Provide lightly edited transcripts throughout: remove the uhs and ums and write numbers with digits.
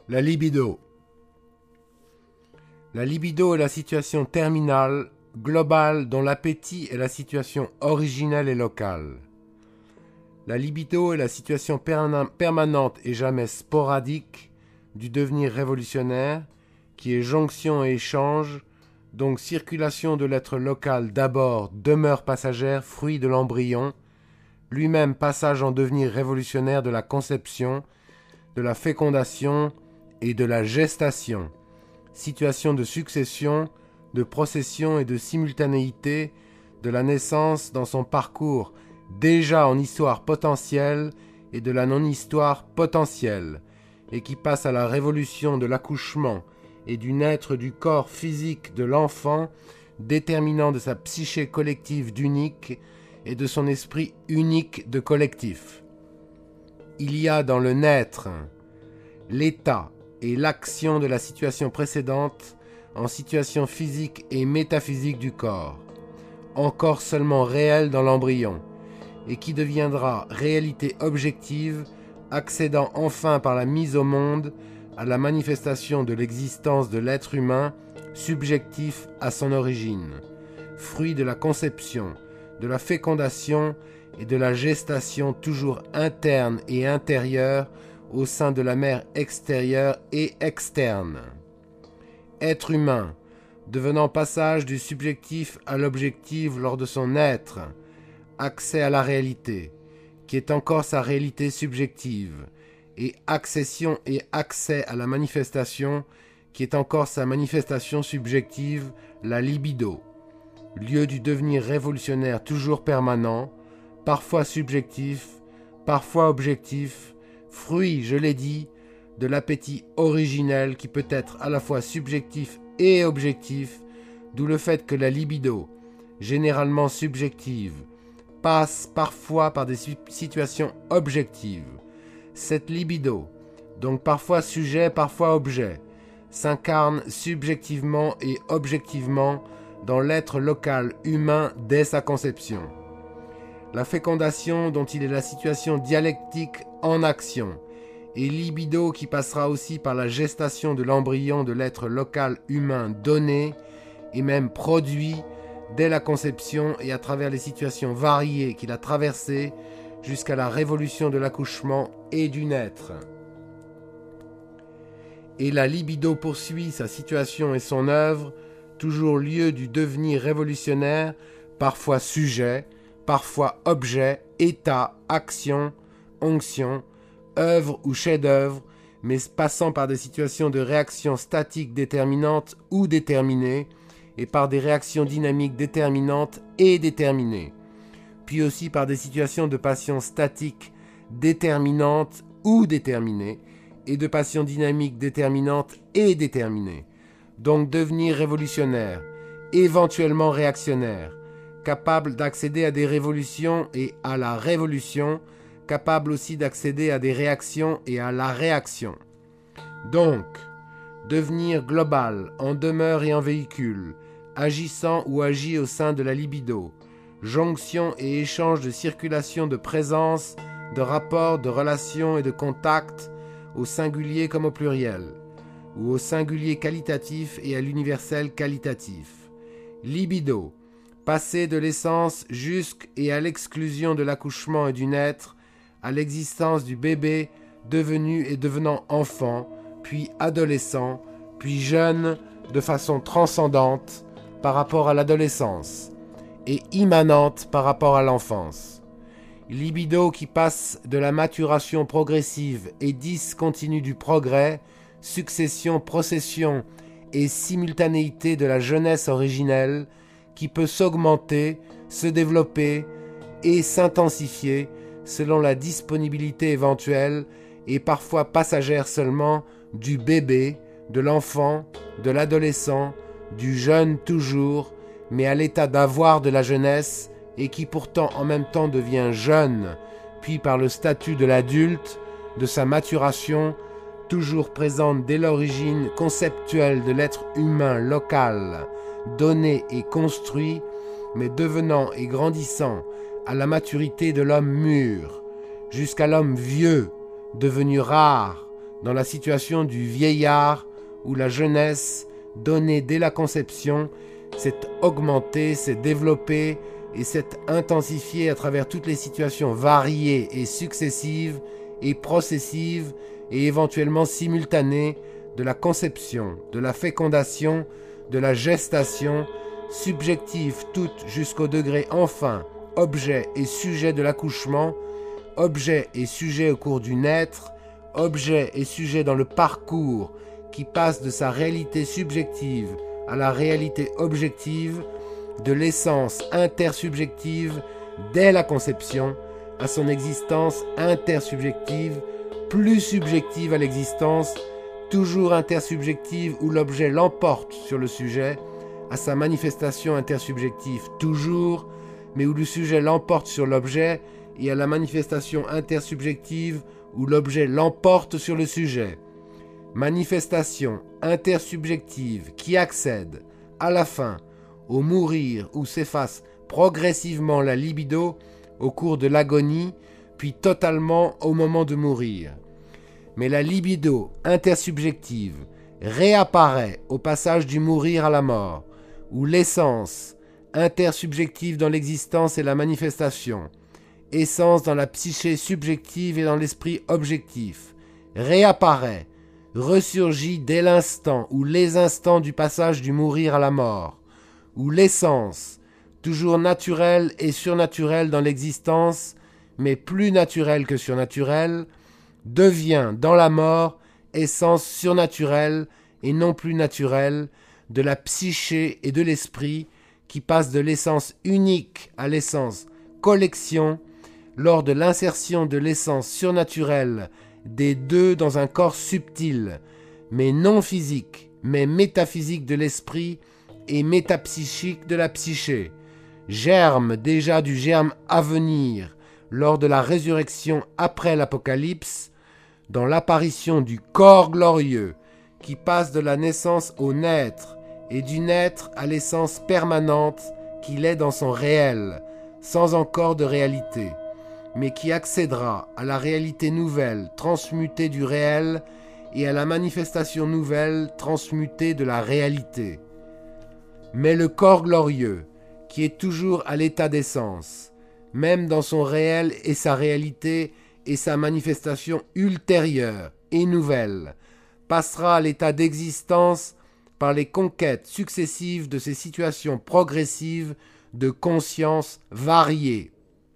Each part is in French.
La libido. La libido est la situation terminale, globale, dont l'appétit est la situation originelle et locale. La libido est la situation permanente et jamais sporadique du devenir révolutionnaire, qui est jonction et échange, donc circulation de l'être local d'abord, demeure passagère, fruit de l'embryon, lui-même passage en devenir révolutionnaire de la conception, de la fécondation et de la gestation, situation de succession, de procession et de simultanéité de la naissance dans son parcours déjà en histoire potentielle et de la non-histoire potentielle, et qui passe à la révolution de l'accouchement et du naître du corps physique de l'enfant, déterminant de sa psyché collective d'unique et de son esprit unique de collectif. Il y a dans le naître l'état et l'action de la situation précédente en situation physique et métaphysique du corps, encore seulement réel dans l'embryon, et qui deviendra réalité objective, accédant enfin par la mise au monde à la manifestation de l'existence de l'être humain subjectif à son origine, fruit de la conception, de la fécondation et de la gestation toujours interne et intérieure au sein de la mère extérieure et externe. Être humain, devenant passage du subjectif à l'objectif lors de son être, accès à la réalité, qui est encore sa réalité subjective, et accession et accès à la manifestation, qui est encore sa manifestation subjective, la libido, lieu du devenir révolutionnaire toujours permanent, parfois subjectif, parfois objectif, fruit, je l'ai dit, de l'appétit originel qui peut être à la fois subjectif et objectif, d'où le fait que la libido, généralement subjective, passe parfois par des situations objectives. Cette libido, donc parfois sujet, parfois objet, s'incarne subjectivement et objectivement dans l'être local humain dès sa conception. La fécondation dont il est la situation dialectique en action, et libido qui passera aussi par la gestation de l'embryon de l'être local humain donné et même produit dès la conception et à travers les situations variées qu'il a traversées jusqu'à la révolution de l'accouchement et du naître. Et la libido poursuit sa situation et son œuvre, toujours lieu du devenir révolutionnaire, parfois sujet, parfois objet, état, action, onction, œuvre ou chef-d'œuvre, mais passant par des situations de réaction statique déterminantes ou déterminées, et par des réactions dynamiques déterminantes et déterminées, puis aussi par des situations de passion statique déterminantes ou déterminées, et de passion dynamique déterminante et déterminée. Donc devenir révolutionnaire, éventuellement réactionnaire, capable d'accéder à des révolutions et à la révolution, capable aussi d'accéder à des réactions et à la réaction. Donc, devenir global, en demeure et en véhicule, agissant ou agi au sein de la libido, jonction et échange de circulation de présence, de rapports, de relations et de contacts, au singulier comme au pluriel, ou au singulier qualitatif et à l'universel qualitatif. Libido, passer de l'essence jusqu'à à l'exclusion de l'accouchement et du naître, à l'existence du bébé devenu et devenant enfant, puis adolescent, puis jeune de façon transcendante par rapport à l'adolescence et immanente par rapport à l'enfance. Libido qui passe de la maturation progressive et discontinue du progrès, succession, procession et simultanéité de la jeunesse originelle qui peut s'augmenter, se développer et s'intensifier selon la disponibilité éventuelle et parfois passagère seulement du bébé, de l'enfant, de l'adolescent, du jeune toujours, mais à l'état d'avoir de la jeunesse et qui pourtant en même temps devient jeune, puis par le statut de l'adulte, de sa maturation, toujours présente dès l'origine conceptuelle de l'être humain local, donné et construit, mais devenant et grandissant à la maturité de l'homme mûr, jusqu'à l'homme vieux, devenu rare, dans la situation du vieillard où la jeunesse, donnée dès la conception, s'est augmentée, s'est développée et s'est intensifiée à travers toutes les situations variées et successives et processives et éventuellement simultanées de la conception, de la fécondation, de la gestation, subjectives toutes jusqu'au degré enfin, objet et sujet de l'accouchement, objet et sujet au cours du naître, objet et sujet dans le parcours qui passe de sa réalité subjective à la réalité objective, de l'essence intersubjective dès la conception à son existence intersubjective, plus subjective à l'existence, toujours intersubjective où l'objet l'emporte sur le sujet, à sa manifestation intersubjective toujours, mais où le sujet l'emporte sur l'objet, et à la manifestation intersubjective où l'objet l'emporte sur le sujet. Manifestation intersubjective qui accède, à la fin, au mourir où s'efface progressivement la libido au cours de l'agonie, puis totalement au moment de mourir. Mais la libido intersubjective réapparaît au passage du mourir à la mort, où l'essence intersubjective dans l'existence et la manifestation, essence dans la psyché subjective et dans l'esprit objectif, réapparaît, ressurgit dès l'instant ou les instants du passage du mourir à la mort, où l'essence, toujours naturelle et surnaturelle dans l'existence, mais plus naturelle que surnaturelle, devient dans la mort essence surnaturelle et non plus naturelle de la psyché et de l'esprit qui passe de l'essence unique à l'essence collection lors de l'insertion de l'essence surnaturelle des deux dans un corps subtil, mais non physique, mais métaphysique de l'esprit et métapsychique de la psyché, germe déjà du germe à venir lors de la résurrection après l'Apocalypse, dans l'apparition du corps glorieux qui passe de la naissance au naître et du naître à l'essence permanente qu'il est dans son réel, sans encore de réalité, mais qui accédera à la réalité nouvelle transmutée du réel et à la manifestation nouvelle transmutée de la réalité. Mais le corps glorieux, qui est toujours à l'état d'essence, même dans son réel et sa réalité et sa manifestation ultérieure et nouvelle, passera à l'état d'existence par les conquêtes successives de ces situations progressives de conscience variées,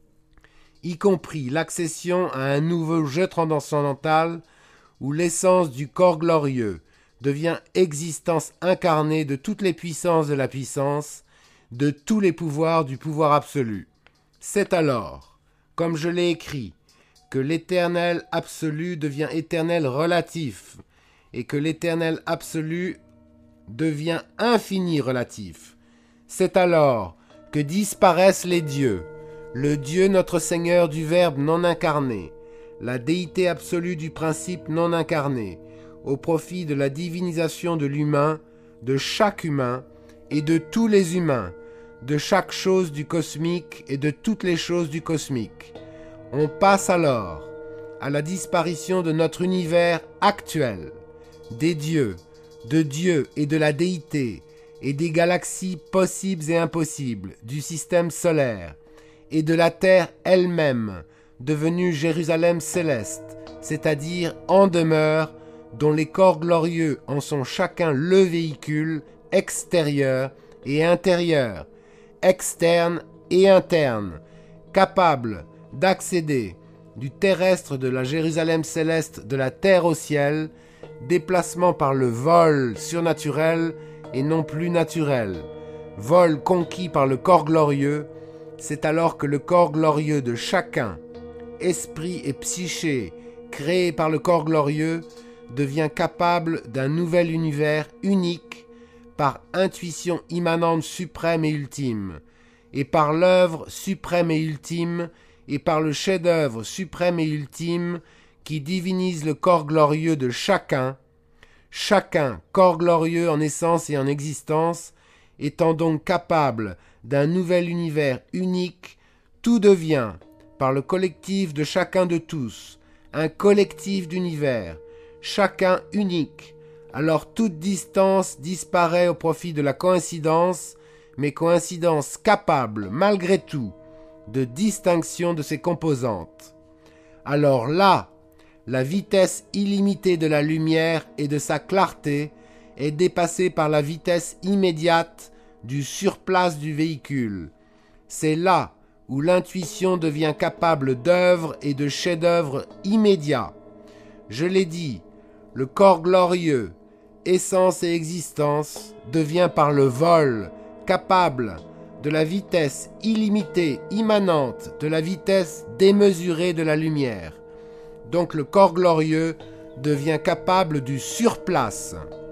y compris l'accession à un nouveau jeu transcendantal où l'essence du corps glorieux devient existence incarnée de toutes les puissances de la puissance, de tous les pouvoirs du pouvoir absolu. C'est alors, comme je l'ai écrit, que l'éternel absolu devient éternel relatif, et que l'éternel absolu devient infini relatif. C'est alors que disparaissent les dieux, le Dieu notre Seigneur du Verbe non incarné, la déité absolue du principe non incarné, au profit de la divinisation de l'humain, de chaque humain et de tous les humains, de chaque chose du cosmique et de toutes les choses du cosmique. On passe alors à la disparition de notre univers actuel, des dieux, de Dieu et de la déité, et des galaxies possibles et impossibles, du système solaire, et de la terre elle-même, devenue Jérusalem céleste, c'est-à-dire en demeure, dont les corps glorieux en sont chacun le véhicule extérieur et intérieur, externe et interne, capable d'accéder du terrestre de la Jérusalem céleste de la terre au ciel, déplacement par le vol surnaturel et non plus naturel, vol conquis par le corps glorieux, c'est alors que le corps glorieux de chacun, esprit et psyché, créé par le corps glorieux, devient capable d'un nouvel univers unique par intuition immanente suprême et ultime, et par l'œuvre suprême et ultime, et par le chef-d'œuvre suprême et ultime qui divinise le corps glorieux de chacun, corps glorieux en essence et en existence, étant donc capable d'un nouvel univers unique, tout devient, par le collectif de chacun de tous, un collectif d'univers, chacun unique. Alors toute distance disparaît au profit de la coïncidence, mais coïncidence capable, malgré tout, de distinction de ses composantes. Alors là, la vitesse illimitée de la lumière et de sa clarté est dépassée par la vitesse immédiate du surplace du véhicule. C'est là où l'intuition devient capable d'œuvres et de chefs-d'œuvre immédiats. Je l'ai dit, le corps glorieux, essence et existence, devient par le vol capable de la vitesse illimitée, immanente, de la vitesse démesurée de la lumière. Donc le corps glorieux devient capable du surplace.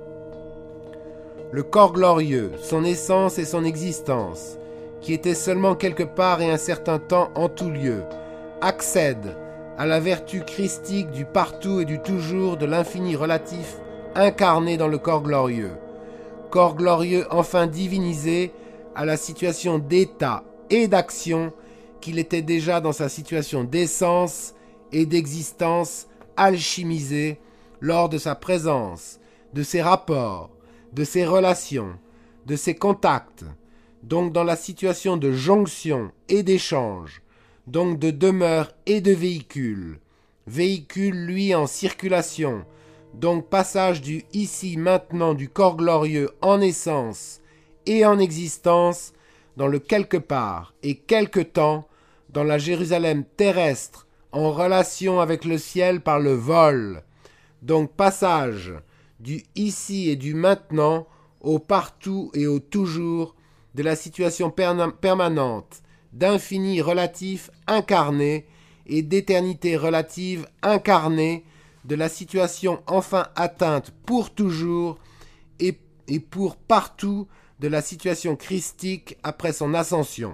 Le corps glorieux, son essence et son existence, qui était seulement quelque part et un certain temps en tout lieu, accède à la vertu christique du partout et du toujours de l'infini relatif incarné dans le corps glorieux enfin divinisé à la situation d'état et d'action qu'il était déjà dans sa situation d'essence et d'existence alchimisée lors de sa présence, de ses rapports, de ses relations, de ses contacts, donc dans la situation de jonction et d'échange, donc de demeure et de véhicule, lui en circulation, donc passage du ici maintenant du corps glorieux en essence et en existence dans le quelque part et quelque temps dans la Jérusalem terrestre en relation avec le ciel par le vol, donc passage du ici et du maintenant au partout et au toujours de la situation permanente, d'infini relatif incarné et d'éternité relative incarnée, de la situation enfin atteinte pour toujours et pour partout de la situation christique après son ascension.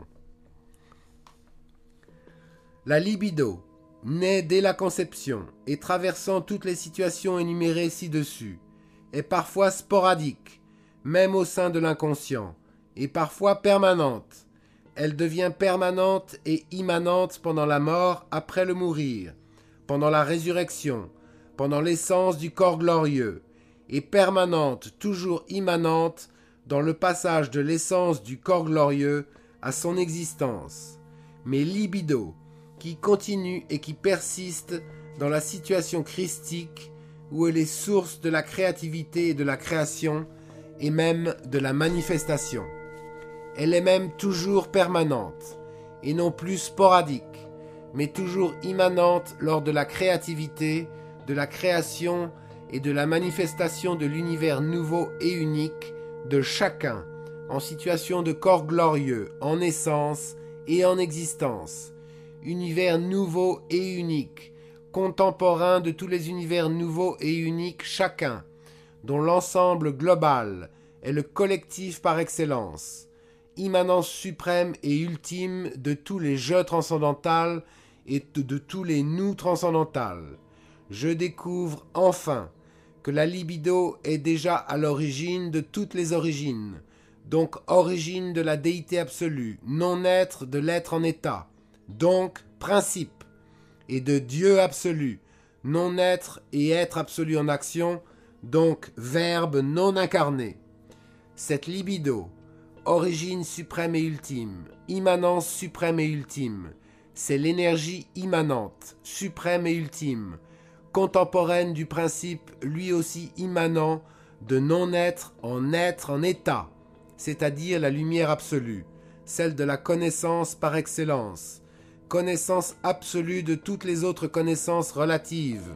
La libido, née dès la conception et traversant toutes les situations énumérées ci-dessus, est parfois sporadique, même au sein de l'inconscient, et parfois permanente. Elle devient permanente et immanente pendant la mort, après le mourir, pendant la résurrection, pendant l'essence du corps glorieux, et permanente, toujours immanente, dans le passage de l'essence du corps glorieux à son existence. Mais libido, qui continue et qui persiste dans la situation christique, où elle est source de la créativité et de la création, et même de la manifestation. Elle est même toujours permanente, et non plus sporadique, mais toujours immanente lors de la créativité, de la création et de la manifestation de l'univers nouveau et unique de chacun, en situation de corps glorieux, en essence et en existence. Univers nouveau et unique, contemporain de tous les univers nouveaux et uniques chacun, dont l'ensemble global est le collectif par excellence, immanence suprême et ultime de tous les jeux transcendantales et de tous les nous transcendantales. Je découvre enfin que la libido est déjà à l'origine de toutes les origines, donc origine de la déité absolue, non-être de l'être en état, donc principe, et de Dieu absolu, non-être et être absolu en action, donc verbe non incarné. Cette libido, origine suprême et ultime, immanence suprême et ultime, c'est l'énergie immanente, suprême et ultime, contemporaine du principe lui aussi immanent de non-être en état, c'est-à-dire la lumière absolue, celle de la connaissance par excellence, connaissance absolue de toutes les autres connaissances relatives.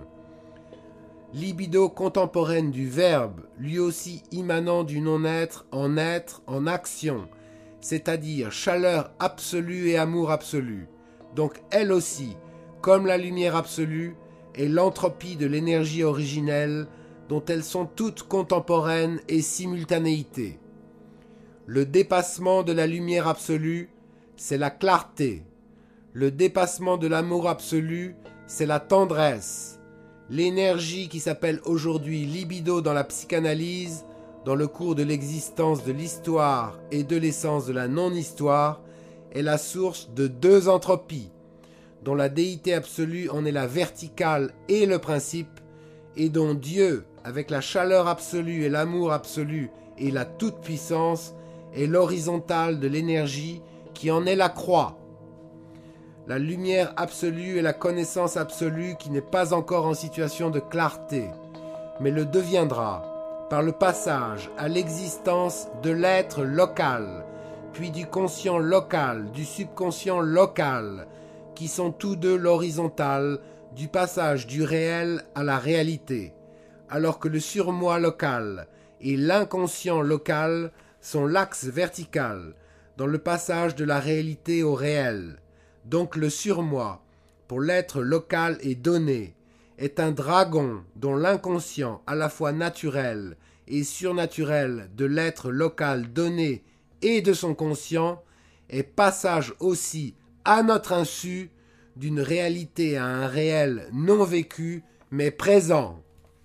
Libido contemporaine du verbe, lui aussi immanent du non-être en action, c'est-à-dire chaleur absolue et amour absolu. Donc elle aussi, comme la lumière absolue, est l'entropie de l'énergie originelle dont elles sont toutes contemporaines et simultanéité. Le dépassement de la lumière absolue, c'est la clarté. Le dépassement de l'amour absolu, c'est la tendresse. L'énergie qui s'appelle aujourd'hui libido dans la psychanalyse, dans le cours de l'existence de l'histoire et de l'essence de la non-histoire, est la source de deux entropies, dont la déité absolue en est la verticale et le principe, et dont Dieu, avec la chaleur absolue et l'amour absolu et la toute-puissance, est l'horizontale de l'énergie qui en est la croix. La lumière absolue et la connaissance absolue qui n'est pas encore en situation de clarté, mais le deviendra par le passage à l'existence de l'être local, puis du conscient local, du subconscient local, qui sont tous deux l'horizontale du passage du réel à la réalité, alors que le surmoi local et l'inconscient local sont l'axe vertical dans le passage de la réalité au réel. Donc le surmoi, pour l'être local et donné, est un dragon dont l'inconscient à la fois naturel et surnaturel de l'être local donné et de son conscient est passage aussi à notre insu d'une réalité à un réel non vécu mais présent.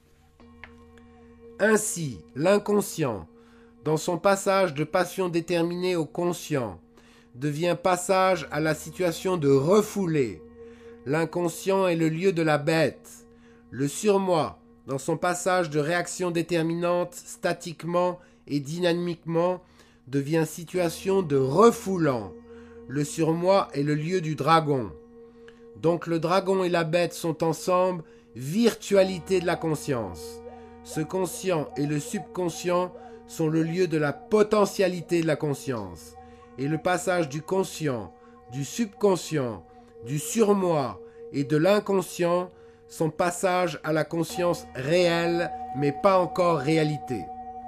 Ainsi, l'inconscient, dans son passage de passion déterminée au conscient, devient passage à la situation de refoulé. L'inconscient est le lieu de la bête. Le surmoi, dans son passage de réaction déterminante statiquement et dynamiquement, devient situation de refoulant. Le surmoi est le lieu du dragon. Donc le dragon et la bête sont ensemble, virtualité de la conscience. Ce conscient et le subconscient sont le lieu de la potentialité de la conscience. Et le passage du conscient, du subconscient, du surmoi et de l'inconscient sont passage à la conscience réelle, mais pas encore réalité.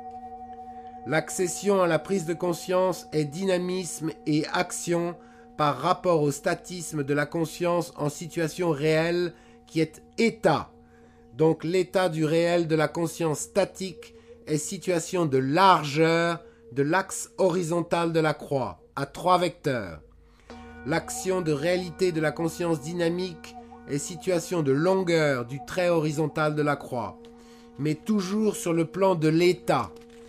L'accession à la prise de conscience est dynamisme et action par rapport au statisme de la conscience en situation réelle qui est état. Donc l'état du réel de la conscience statique est situation de largeur de l'axe horizontal de la croix, à 3 vecteurs. L'action de réalité de la conscience dynamique est situation de longueur du trait horizontal de la croix, mais toujours sur le plan de l'état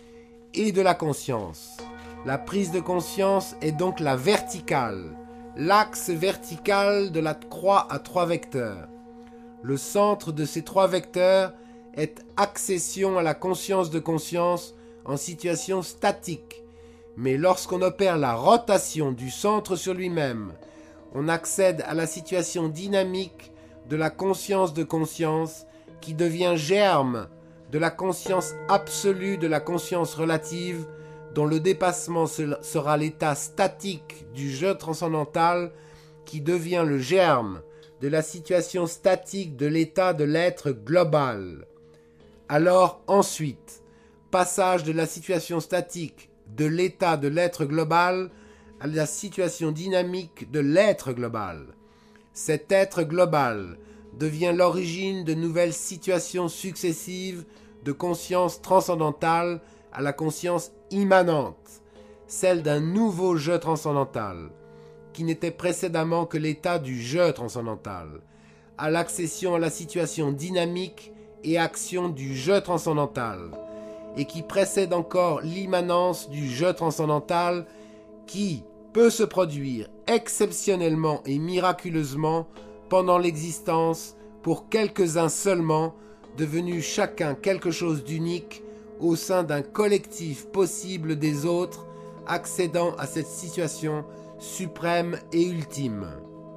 et de la conscience. La prise de conscience est donc la verticale, l'axe vertical de la croix à 3 vecteurs. Le centre de ces 3 vecteurs est accession à la conscience de conscience en situation statique. Mais lorsqu'on opère la rotation du centre sur lui-même, on accède à la situation dynamique de la conscience de conscience qui devient germe de la conscience absolue de la conscience relative dont le dépassement sera l'état statique du jeu transcendantal qui devient le germe de la situation statique de l'état de l'être global. Alors ensuite, passage de la situation statique de l'état de l'être global à la situation dynamique de l'être global. Cet être global devient l'origine de nouvelles situations successives de conscience transcendantale à la conscience immanente, celle d'un nouveau jeu transcendantal, qui n'était précédemment que l'état du jeu transcendantal, à l'accession à la situation dynamique et action du jeu transcendantal, et qui précède encore l'immanence du jeu transcendantal qui peut se produire exceptionnellement et miraculeusement pendant l'existence pour quelques-uns seulement, devenus chacun quelque chose d'unique au sein d'un collectif possible des autres, accédant à cette situation suprême et ultime.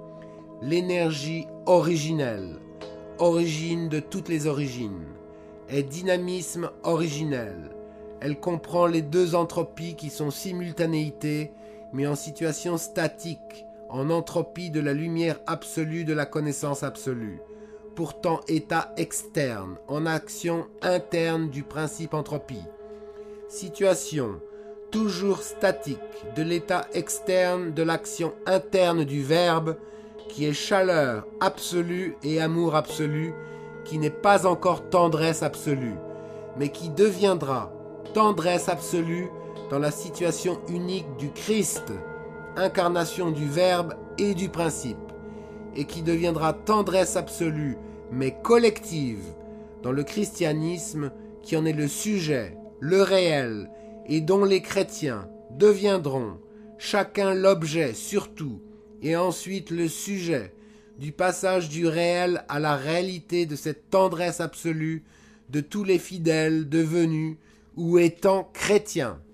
L'énergie originelle, origine de toutes les origines, est dynamisme originel. Elle comprend les 2 entropies qui sont simultanéité, mais en situation statique, en entropie de la lumière absolue de la connaissance absolue, pourtant état externe, en action interne du principe entropie. Situation toujours statique de l'état externe de l'action interne du verbe, qui est chaleur absolue et amour absolu, qui n'est pas encore tendresse absolue, mais qui deviendra tendresse absolue dans la situation unique du Christ, incarnation du Verbe et du principe, et qui deviendra tendresse absolue, mais collective, dans le christianisme qui en est le sujet, le réel, et dont les chrétiens deviendront chacun l'objet surtout, et ensuite le sujet du passage du réel à la réalité de cette tendresse absolue de tous les fidèles devenus ou étant chrétiens.